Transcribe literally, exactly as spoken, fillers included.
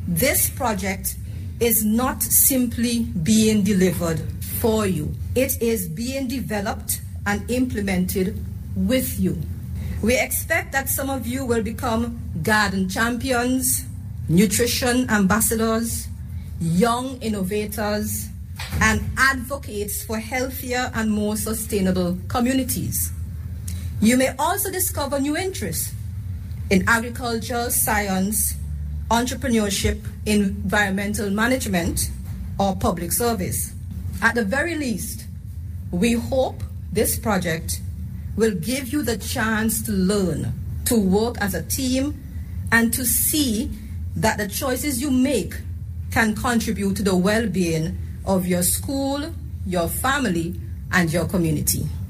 This project is not simply being delivered for you. It is being developed and implemented with you. We expect that some of you will become garden champions, nutrition ambassadors, young innovators, and advocates for healthier and more sustainable communities. You may also discover new interests in agriculture, science, entrepreneurship, environmental management, or public service. At the very least, we hope this project will give you the chance to learn, to work as a team, and to see that the choices you make can contribute to the well-being of your school, your family, and your community.